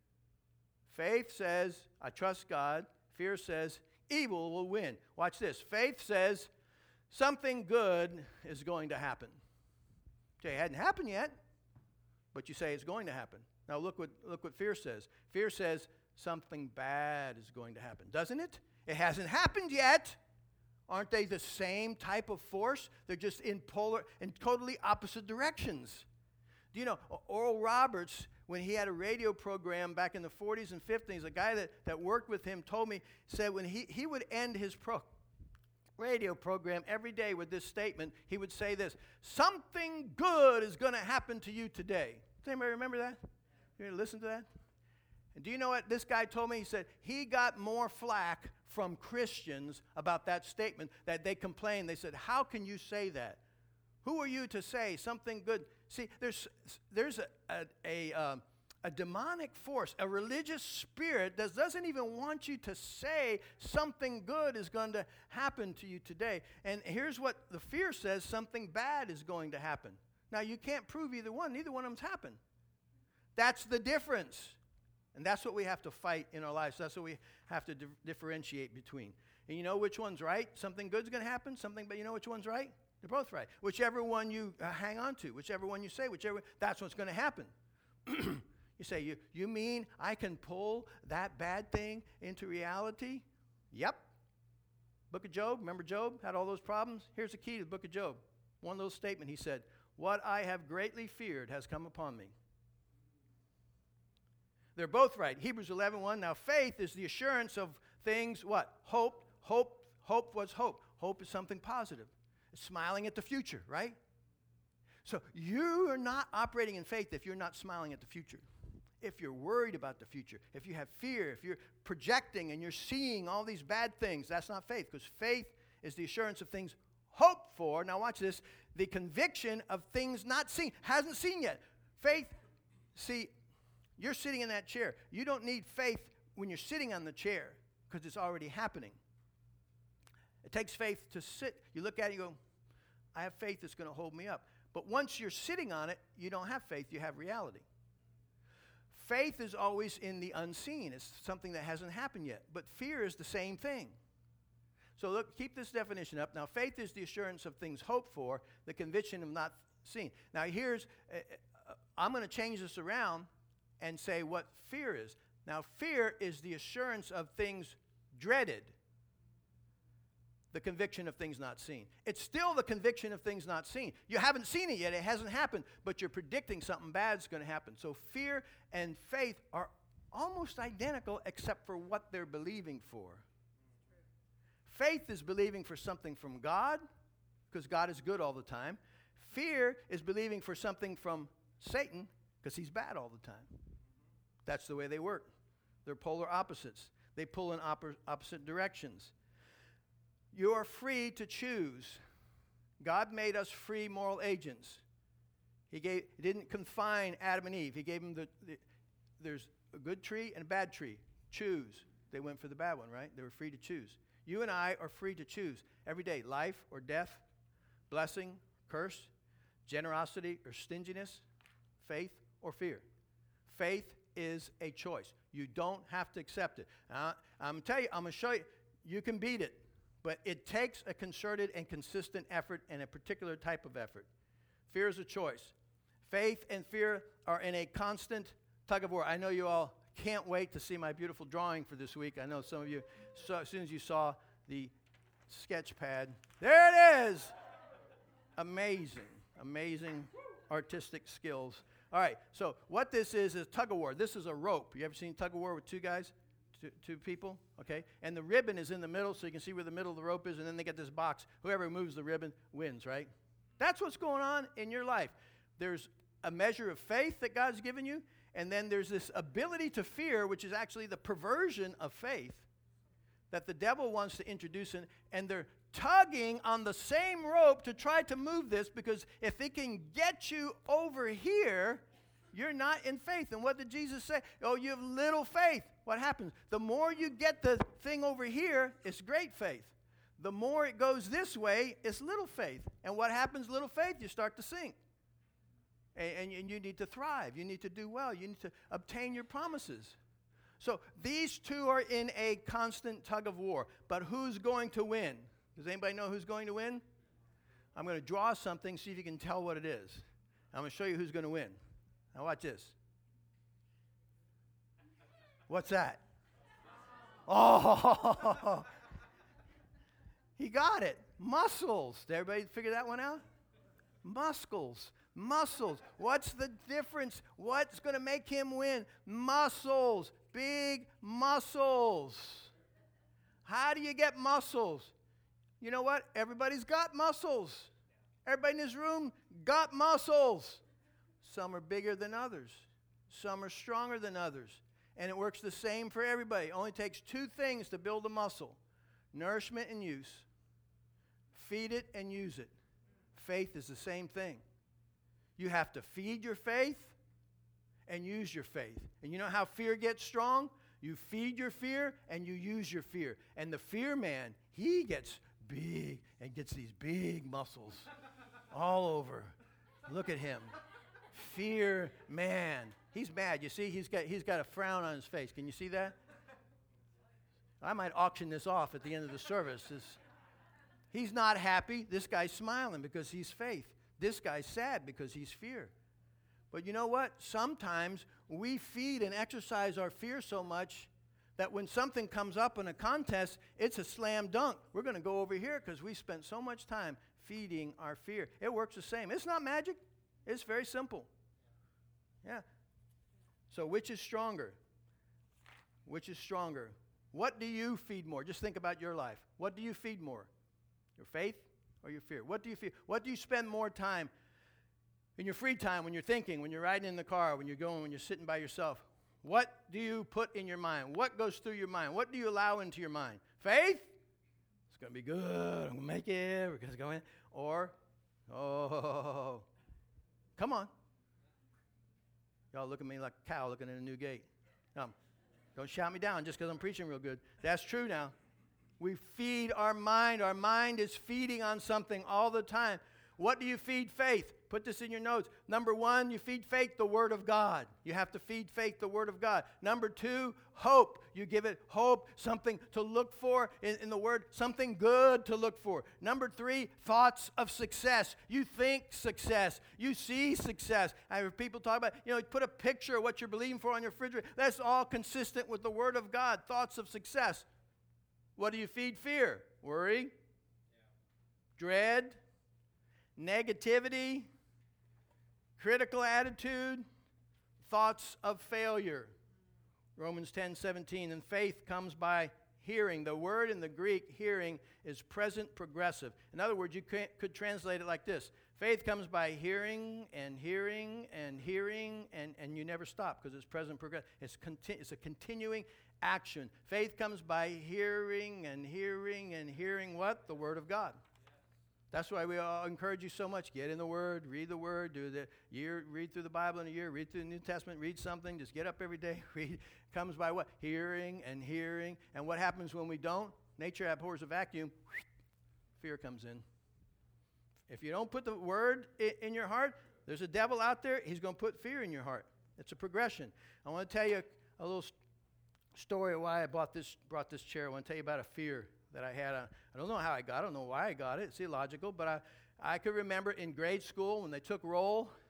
Faith says, I trust God. Fear says, evil will win. Watch this. Faith says, something good is going to happen. Okay, it hadn't happened yet, but you say it's going to happen. Now look what fear says. Fear says something bad is going to happen, doesn't it? It hasn't happened yet. Aren't they the same type of force? They're just in totally opposite directions. Do you know, Oral Roberts, when he had a radio program back in the 40s and 50s, a guy that worked with him told me, said when he would end his radio program every day with this statement, he would say this: something good is going to happen to you today. Does anybody remember that? You listen to that? And do you know what this guy told me? He said he got more flack from Christians about that statement, that they complained. They said, how can you say that? Who are you to say something good? See, there's a demonic force, a religious spirit that doesn't even want you to say something good is going to happen to you today. And here's what the fear says: something bad is going to happen. Now, you can't prove either one. Neither one of them's happened. That's the difference. And that's what we have to fight in our lives. That's what we have to differentiate between. And you know which one's right? Something good's going to happen. But you know which one's right? They're both right. Whichever one you hang on to, whichever one you say, that's what's going to happen. You say, you mean I can pull that bad thing into reality? Yep. Book of Job, remember Job had all those problems? Here's the key to the book of Job. One little statement, he said, what I have greatly feared has come upon me. They're both right. Hebrews 11:1. Now faith is the assurance of things, what? Hope. What's hope? Hope is something positive. It's smiling at the future, right? So you are not operating in faith if you're not smiling at the future. If you're worried about the future, if you have fear, if you're projecting and you're seeing all these bad things, that's not faith, because faith is the assurance of things hoped for. Now watch this. The conviction of things not seen. Hasn't seen yet. Faith, see, you're sitting in that chair. You don't need faith when you're sitting on the chair, because it's already happening. It takes faith to sit. You look at it and you go, I have faith that's going to hold me up. But once you're sitting on it, you don't have faith, you have reality. Faith is always in the unseen. It's something that hasn't happened yet. But fear is the same thing. So look, keep this definition up. Now, faith is the assurance of things hoped for, the conviction of not seen. Now, I'm going to change this around and say what fear is. Now, fear is the assurance of things dreaded, the conviction of things not seen. It's still the conviction of things not seen. You haven't seen it yet. It hasn't happened, but you're predicting something bad's going to happen. So fear and faith are almost identical except for what they're believing for. Faith is believing for something from God, because God is good all the time. Fear is believing for something from Satan, because he's bad all the time. That's the way they work. They're polar opposites. They pull in opposite directions. You are free to choose. God made us free moral agents. He didn't confine Adam and Eve. He gave them there's a good tree and a bad tree. Choose. They went for the bad one, right? They were free to choose. You and I are free to choose every day, life or death, blessing, curse, generosity or stinginess, faith or fear. Faith is a choice. You don't have to accept it. I'm going to show you, you can beat it. But it takes a concerted and consistent effort and a particular type of effort. Fear is a choice. Faith and fear are in a constant tug of war. I know you all can't wait to see my beautiful drawing for this week. I know some of you, as soon as you saw the sketch pad, there it is. Amazing artistic skills. All right, so what this is tug of war. This is a rope. You ever seen tug of war with two guys? Two people, okay? And the ribbon is in the middle, so you can see where the middle of the rope is, and then they get this box. Whoever moves the ribbon wins, right? That's what's going on in your life. There's a measure of faith that God's given you, and then there's this ability to fear, which is actually the perversion of faith that the devil wants to introduce in, and they're tugging on the same rope to try to move this, because if it can get you over here, you're not in faith. And what did Jesus say? Oh, you have little faith. What happens? The more you get the thing over here, it's great faith. The more it goes this way, it's little faith. And what happens, little faith? You start to sink. And you need to thrive. You need to do well. You need to obtain your promises. So these two are in a constant tug of war. But who's going to win? Does anybody know who's going to win? I'm going to draw something, see if you can tell what it is. I'm going to show you who's going to win. Now watch this. What's that? Oh, he got it. Muscles. Did everybody figure that one out? Muscles. What's the difference? What's going to make him win? Muscles. Big muscles. How do you get muscles? You know what? Everybody's got muscles. Everybody in this room got muscles. Some are bigger than others. Some are stronger than others. And it works the same for everybody. It only takes two things to build a muscle: nourishment and use. Feed it and use it. Faith is the same thing. You have to feed your faith and use your faith. And you know how fear gets strong? You feed your fear and you use your fear. And the fear man, he gets big and gets these big muscles all over. Look at him. Fear man. He's mad. You see, he's got a frown on his face. Can you see that? I might auction this off at the end of the service. He's not happy. This guy's smiling because he's faith. This guy's sad because he's fear. But you know what? Sometimes we feed and exercise our fear so much that when something comes up in a contest, it's a slam dunk. We're going to go over here because we spent so much time feeding our fear. It works the same. It's not magic. It's very simple. Yeah. So which is stronger? Which is stronger? What do you feed more? Just think about your life. What do you feed more? Your faith or your fear? What do you feed? What do you spend more time in your free time, when you're thinking, when you're riding in the car, when you're sitting by yourself? What do you put in your mind? What goes through your mind? What do you allow into your mind? Faith? It's going to be good. I'm going to make it. We're going to go in. Or, oh, come on. Y'all look at me like a cow looking at a new gate. Don't shout me down just because I'm preaching real good. That's true now. We feed our mind. Our mind is feeding on something all the time. What do you feed faith? Put this in your notes. Number one, you feed faith the Word of God. You have to feed faith the Word of God. Number two, hope. You give it hope, something to look for in the Word, something good to look for. Number three, thoughts of success. You think success. You see success. I hear people talk about, put a picture of what you're believing for on your refrigerator. That's all consistent with the Word of God. Thoughts of success. What do you feed fear? Worry, dread, negativity, critical attitude, thoughts of failure. Romans 10:17, and faith comes by hearing. The word in the Greek, hearing, is present progressive. In other words, you could translate it like this. Faith comes by hearing and hearing and hearing, and you never stop because it's present progressive. It's a continuing action. Faith comes by hearing and hearing and hearing what? The Word of God. That's why we all encourage you so much. Get in the Word, read the Word, do the year, read through the Bible in a year, read through the New Testament, read something. Just get up every day, read. Comes by what? Hearing and hearing. And what happens when we don't? Nature abhors a vacuum. Fear comes in. If you don't put the Word in your heart, there's a devil out there. He's going to put fear in your heart. It's a progression. I want to tell you a little story of why I brought this chair. I want to tell you about a fear that I had. I don't know how I got it. I don't know why I got it. It's illogical. But I could remember in grade school when they took roll,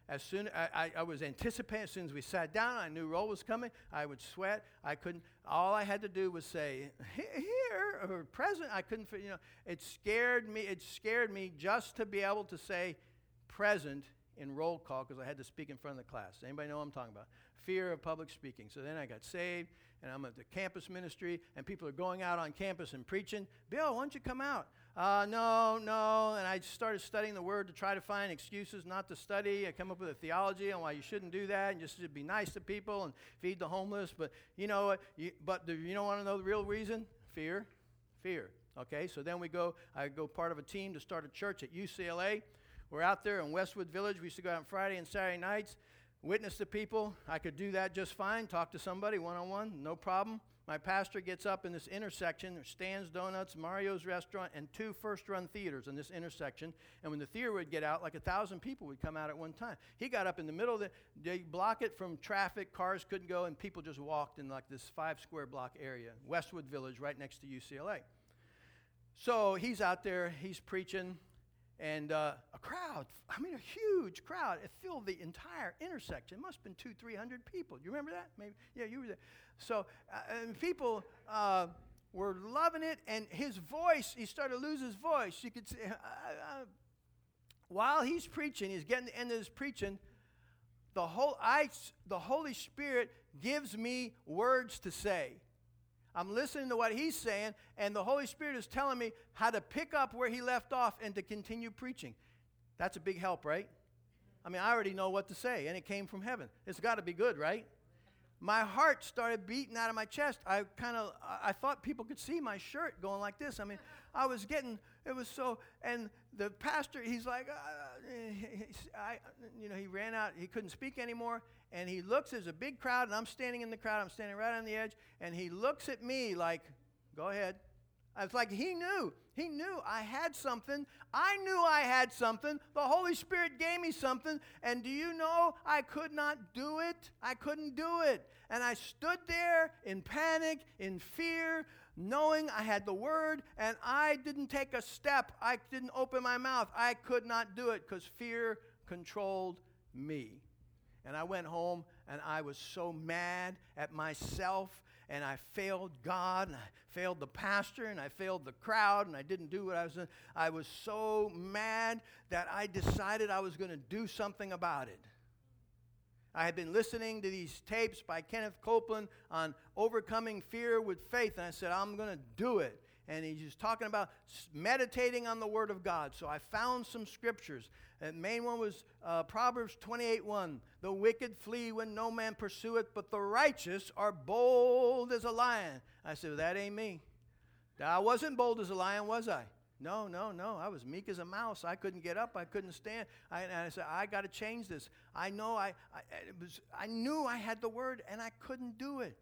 as soon I was anticipating, as soon as we sat down, I knew roll was coming. I would sweat. I couldn't. All I had to do was say here or present. I couldn't. It scared me. It scared me just to be able to say present in roll call because I had to speak in front of the class. Anybody know what I'm talking about? Fear of public speaking. So then I got saved, and I'm at the campus ministry, and people are going out on campus and preaching. Bill, why don't you come out? No. And I started studying the Word to try to find excuses not to study. I come up with a theology on why you shouldn't do that and just be nice to people and feed the homeless. But you know what? But do you don't want to know the real reason? Fear. Okay, so then I go part of a team to start a church at UCLA. We're out there in Westwood Village. We used to go out on Friday and Saturday nights, witness to people. I could do that just fine, talk to somebody one-on-one, no problem. My pastor gets up in this intersection. There's Stan's Donuts, Mario's Restaurant, and 2 first-run theaters in this intersection. And when the theater would get out, like 1,000 people would come out at one time. He got up in the middle of they block it from traffic, cars couldn't go, and people just walked in like this 5-square block area, Westwood Village, right next to UCLA. So he's out there, he's preaching, and a crowd, a huge crowd. It filled the entire intersection. It must have been 200-300 people. You remember that? Maybe, yeah, you were there. So and people were loving it, and his voice, he started to lose his voice. You could see, while he's preaching, he's getting to the end of his preaching, the Holy Spirit gives me words to say. I'm listening to what he's saying, and the Holy Spirit is telling me how to pick up where he left off and to continue preaching. That's a big help, right? I already know what to say, and it came from heaven. It's got to be good, right? My heart started beating out of my chest. I thought people could see my shirt going like this. It was so, and the pastor, he's like, he ran out, he couldn't speak anymore, and he looks, there's a big crowd, and I'm standing in the crowd, I'm standing right on the edge, and he looks at me like, go ahead. It's like he knew I had something. I knew I had something. The Holy Spirit gave me something, and do you know I could not do it? I couldn't do it. And I stood there in panic, in fear, knowing I had the Word, and I didn't take a step. I didn't open my mouth. I could not do it because fear controlled me. And I went home, and I was so mad at myself, and I failed God, and I failed the pastor, and I failed the crowd, and I didn't do what I was doing. I was so mad that I decided I was going to do something about it. I had been listening to these tapes by Kenneth Copeland on overcoming fear with faith, and I said, I'm going to do it. And he's just talking about meditating on the Word of God. So I found some scriptures. The main one was Proverbs 28:1. The wicked flee when no man pursueth, but the righteous are bold as a lion. I said, well, that ain't me. I wasn't bold as a lion, was I? No. I was meek as a mouse. I couldn't get up. I couldn't stand. And I said, I got to change this. I know I knew I had the Word, and I couldn't do it.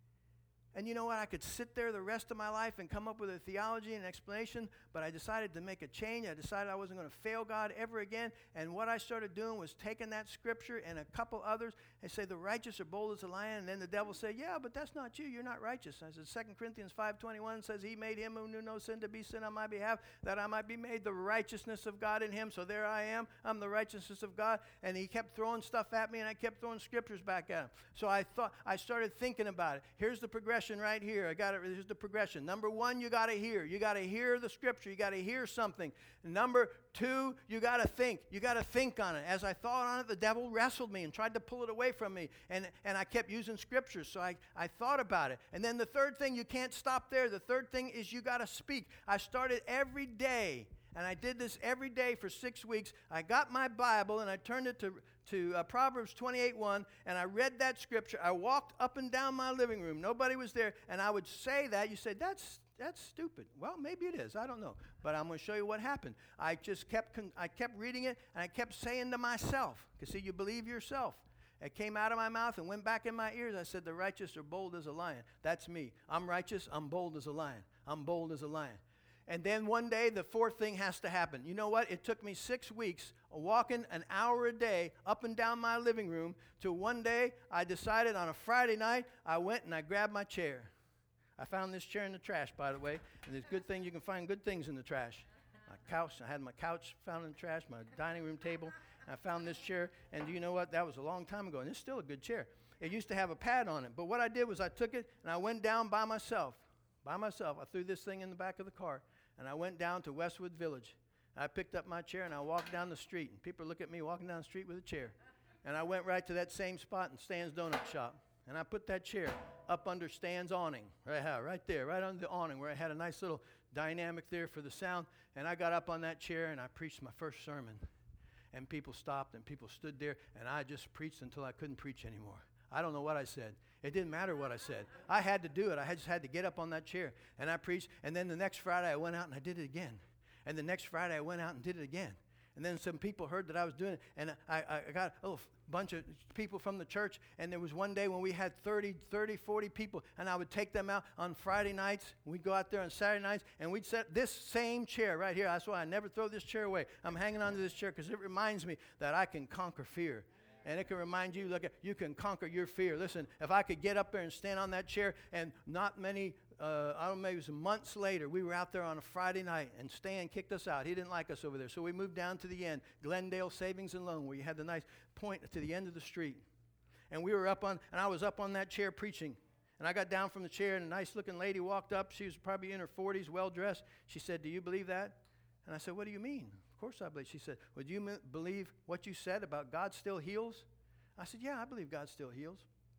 And you know what? I could sit there the rest of my life and come up with a theology and explanation, but I decided to make a change. I decided I wasn't going to fail God ever again. And what I started doing was taking that scripture and a couple others and say, the righteous are bold as a lion. And then the devil said, yeah, but that's not you. You're not righteous. I said, 2 Corinthians 5:21 says, he made him who knew no sin to be sin on my behalf, that I might be made the righteousness of God in him. So there I am. I'm the righteousness of God. And he kept throwing stuff at me, and I kept throwing scriptures back at him. So I started thinking about it. Here's the progression right here. I got it. Here's the progression. Number 1, you got to hear. You got to hear the scripture. You got to hear something. Number 2, you got to think. You got to think on it. As I thought on it, the devil wrestled me and tried to pull it away from me. And I kept using scriptures. So I thought about it. And then the third thing, you can't stop there. The third thing is you got to speak. I started every day. And I did this every day for 6 weeks. I got my Bible and I turned it to Proverbs 28:1, and I read that scripture. I walked up and down my living room. Nobody was there, and I would say that. You say, that's stupid. Well, maybe it is. I don't know. But I'm going to show you what happened. I kept reading it, and I kept saying to myself, because see, you believe yourself. It came out of my mouth and went back in my ears. I said, the righteous are bold as a lion. That's me. I'm righteous. I'm bold as a lion. I'm bold as a lion. And then one day, the fourth thing has to happen. You know what? It took me 6 weeks walking an hour a day up and down my living room till one day I decided on a Friday night, I went and I grabbed my chair. I found this chair in the trash, by the way. And it's a good thing you can find good things in the trash. I couch. I had my couch found in the trash, my dining room table. I found this chair, and do you know what? That was a long time ago, and it's still a good chair. It used to have a pad on it, but what I did was I took it, and I went down by myself. I threw this thing in the back of the car, and I went down to Westwood Village. I picked up my chair, and I walked down the street, and people look at me walking down the street with a chair. And I went right to that same spot in Stan's Donut Shop, and I put that chair up under Stan's awning, right there, right under the awning, where I had a nice little dynamic there for the sound. And I got up on that chair, and I preached my first sermon. And people stopped, and people stood there, and I just preached until I couldn't preach anymore. I don't know what I said. It didn't matter what I said. I had to do it. I just had to get up on that chair, and I preached. And then the next Friday, I went out, and I did it again. And the next Friday, I went out and did it again. And then some people heard that I was doing it, and I got a little bunch of people from the church, and there was one day when we had 30, 40 people, and I would take them out on Friday nights. We'd go out there on Saturday nights, and we'd set this same chair right here. That's why I never throw this chair away. I'm hanging on to this chair because it reminds me that I can conquer fear. And it can remind you, look, you can conquer your fear. Listen, if I could get up there and stand on that chair, and not many, I don't know, maybe it was months later, we were out there on a Friday night, and Stan kicked us out. He didn't like us over there. So we moved down to the end, Glendale Savings and Loan, where you had the nice point to the end of the street. And we were and I was up on that chair preaching. And I got down from the chair, and a nice-looking lady walked up. She was probably in her 40s, well-dressed. She said, "Do you believe that?" And I said, "What do you mean?" "Of course I believe." She said, "Well, do you believe what you said about God still heals?" I said, "Yeah, I believe God still heals."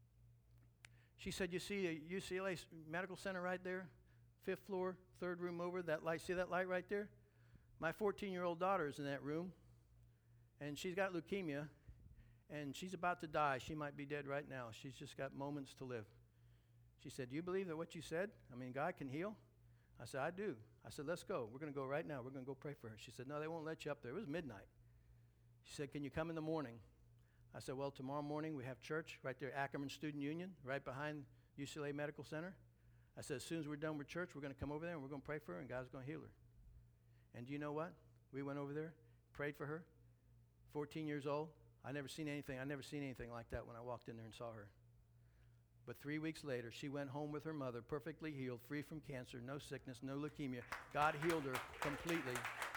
She said, "You see a UCLA Medical Center right there? 5th floor, 3rd room over, that light. See that light right there? My 14-year-old daughter is in that room, and she's got leukemia, and she's about to die. She might be dead right now. She's just got moments to live." She said, "Do you believe that what you said? I mean, God can heal?" I said, "I do." I said, "Let's go. We're going to go right now. We're going to go pray for her." She said, "No, they won't let you up there." It was midnight. She said, "Can you come in the morning?" I said, "Well, tomorrow morning we have church right there, Ackerman Student Union, right behind UCLA Medical Center." I said, "As soon as we're done with church, we're going to come over there and we're going to pray for her, and God's going to heal her." And do you know what? We went over there, prayed for her, 14 years old. I never seen anything like that when I walked in there and saw her. But 3 weeks later, she went home with her mother, perfectly healed, free from cancer, no sickness, no leukemia. God healed her completely.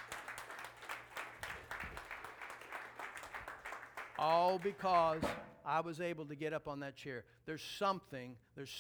All because I was able to get up on that chair. There's something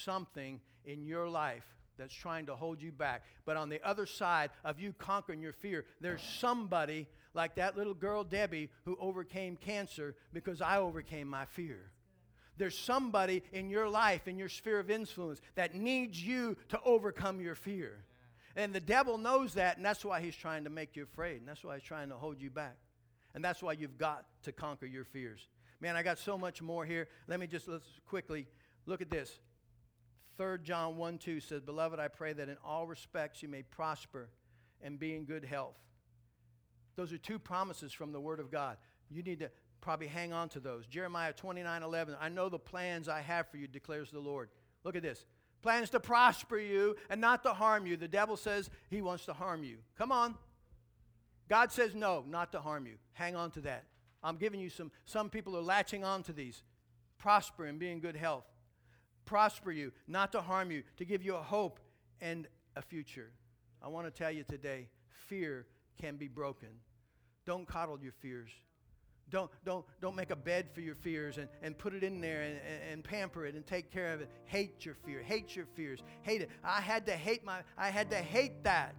in your life that's trying to hold you back. But on the other side of you conquering your fear, there's somebody like that little girl, Debbie, who overcame cancer because I overcame my fear. There's somebody in your life, in your sphere of influence, that needs you to overcome your fear. And the devil knows that, and that's why he's trying to make you afraid, and that's why he's trying to hold you back. And that's why you've got to conquer your fears. Man, I got so much more here. Let's quickly look at this. 3 John 1:2 says, "Beloved, I pray that in all respects you may prosper and be in good health." Those are two promises from the Word of God. You need to probably hang on to those. Jeremiah 29:11, "I know the plans I have for you, declares the Lord." Look at this. Plans to prosper you and not to harm you. The devil says he wants to harm you. Come on. God says no, not to harm you. Hang on to that. I'm giving you some people are latching on to these. Prosper and be in good health. Prosper you, not to harm you, to give you a hope and a future. I want to tell you today, fear can be broken. Don't coddle your fears. Don't make a bed for your fears and put it in there and pamper it and take care of it. Hate your fear. Hate your fears. Hate it. I had to hate that.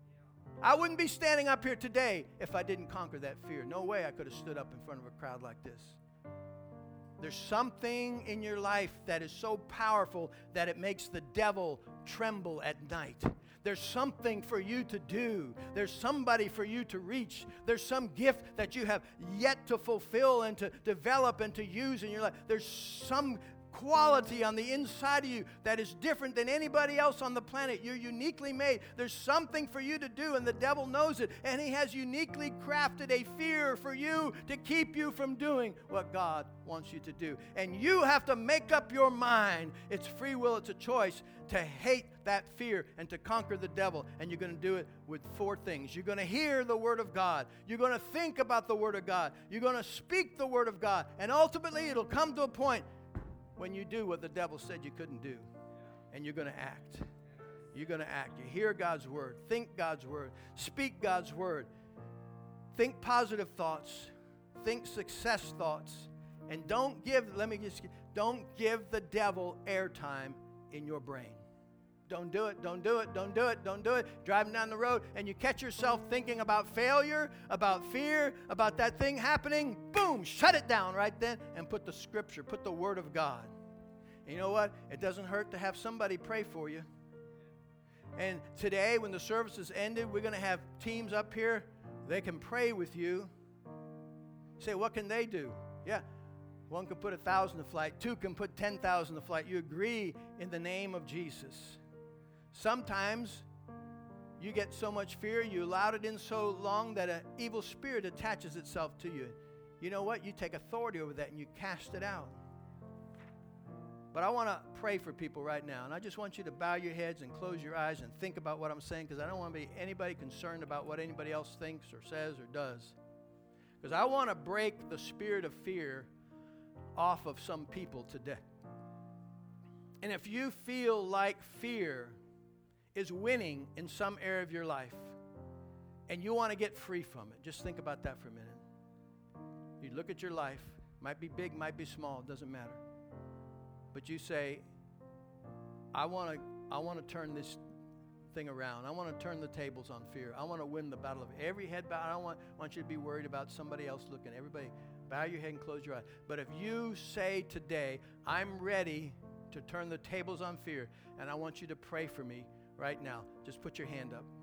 I wouldn't be standing up here today if I didn't conquer that fear. No way I could have stood up in front of a crowd like this. There's something in your life that is so powerful that it makes the devil tremble at night. There's something for you to do. There's somebody for you to reach. There's some gift that you have yet to fulfill and to develop and to use in your life. There's some quality on the inside of you that is different than anybody else on the planet. You're uniquely made. There's something for you to do, and the devil knows it, and he has uniquely crafted a fear for you to keep you from doing what God wants you to do. And you have to make up your mind. It's free will, it's a choice to hate that fear and to conquer the devil. And you're going to do it with 4 things. You're going to hear the Word of God. You're going to think about the Word of God. You're going to speak the Word of God. And ultimately, it'll come to a point when you do what the devil said you couldn't do. And you're going to act. You're going to act. You hear God's Word. Think God's Word. Speak God's Word. Think positive thoughts. Think success thoughts. And don't give the devil airtime in your brain. Don't do it, don't do it, don't do it, don't do it. Driving down the road and you catch yourself thinking about failure, about fear, about that thing happening. Boom, shut it down right then and put the scripture, put the word of God. And you know what? It doesn't hurt to have somebody pray for you. And today when the service is ended, we're going to have teams up here. They can pray with you. You say, what can they do? Yeah. One can put 1,000 to flight. Two can put 10,000 to flight. You agree in the name of Jesus. Sometimes you get so much fear, you allowed it in so long that an evil spirit attaches itself to you. You know what? You take authority over that and you cast it out. But I want to pray for people right now. And I just want you to bow your heads and close your eyes and think about what I'm saying, because I don't want to be anybody concerned about what anybody else thinks or says or does. Because I want to break the spirit of fear off of some people today. And if you feel like fear is winning in some area of your life and you want to get free from it, just think about that for a minute. You look at your life, might be big, might be small, doesn't matter. But you say, I want to turn this thing around. I want to turn the tables on fear. I want to win the battle of every head bow. I don't want you to be worried about somebody else looking. Everybody, bow your head and close your eyes. But if you say today, I'm ready to turn the tables on fear, and I want you to pray for me right now, just put your hand up.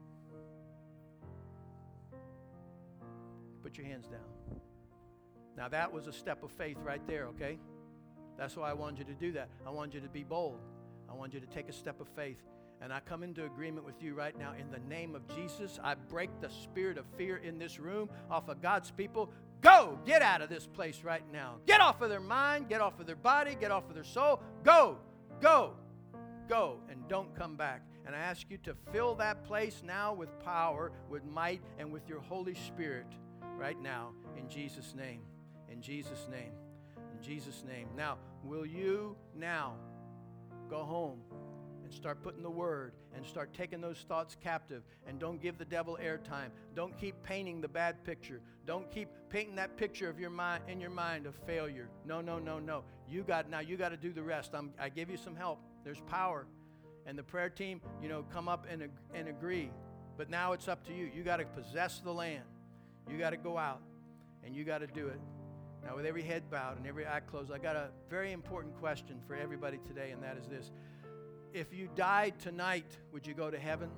Put your hands down. Now that was a step of faith right there, okay? That's why I wanted you to do that. I wanted you to be bold. I wanted you to take a step of faith. And I come into agreement with you right now in the name of Jesus. I break the spirit of fear in this room off of God's people. Go! Get out of this place right now. Get off of their mind. Get off of their body. Get off of their soul. Go! Go! Go! And don't come back. And I ask you to fill that place now with power, with might, and with your Holy Spirit right now in Jesus' name. In Jesus' name. In Jesus' name. Now, will you now go home and start putting the word and start taking those thoughts captive, and don't give the devil airtime. Don't keep painting the bad picture. Don't keep painting that picture of your mind in your mind of failure. No. You got to do the rest. I give you some help. There's power. And the prayer team, come up and agree. But now it's up to you. You got to possess the land. You got to go out and you got to do it. Now, with every head bowed and every eye closed, I got a very important question for everybody today, and that is this. If you died tonight, would you go to heaven?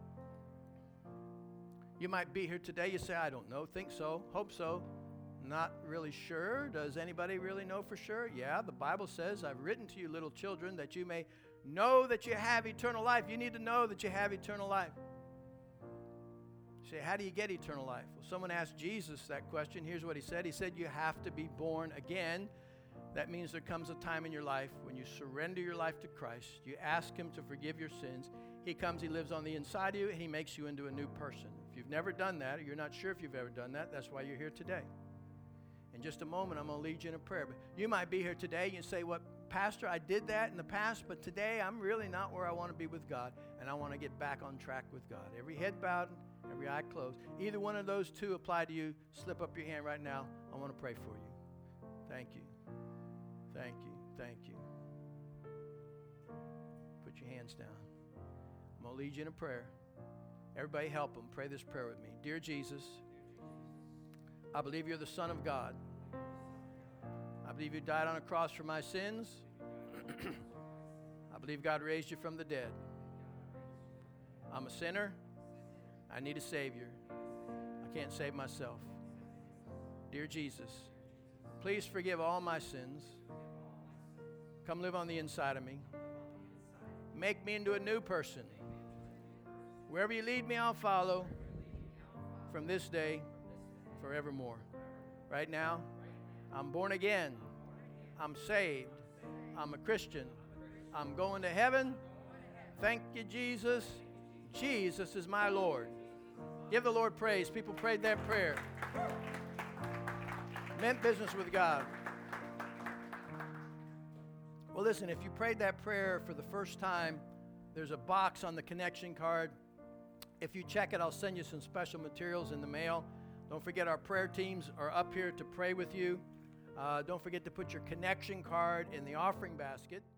You might be here today. You say, I don't know, think so, hope so. Not really sure. Does anybody really know for sure? Yeah, the Bible says, I've written to you, little children, that you may know that you have eternal life. You need to know that you have eternal life. You say, how do you get eternal life? Well, someone asked Jesus that question. Here's what he said. He said, you have to be born again. That means there comes a time in your life when you surrender your life to Christ. You ask him to forgive your sins. He comes, he lives on the inside of you, and he makes you into a new person. If you've never done that, or you're not sure if you've ever done that, that's why you're here today. In just a moment, I'm going to lead you in a prayer. But you might be here today and say, well, Pastor, I did that in the past, but today I'm really not where I want to be with God, and I want to get back on track with God. Every head bowed, every eye closed. Either one of those two apply to you. Slip up your hand right now. I want to pray for you. Thank you. Thank you. Thank you. Put your hands down. I'm going to lead you in a prayer. Everybody help them. Pray this prayer with me. Dear Jesus, I believe you're the Son of God. I believe you died on a cross for my sins. I believe God raised you from the dead. I'm a sinner. I need a Savior. I can't save myself. Dear Jesus, please forgive all my sins. Come live on the inside of me. Make me into a new person. Wherever you lead me, I'll follow from this day forevermore. Right now, I'm born again. I'm saved. I'm a Christian. I'm going to heaven. Thank you, Jesus. Jesus is my Lord. Give the Lord praise. People prayed that prayer. Meant business with God. Well, listen, if you prayed that prayer for the first time, there's a box on the connection card. If you check it, I'll send you some special materials in the mail. Don't forget our prayer teams are up here to pray with you. Don't forget to put your connection card in the offering basket.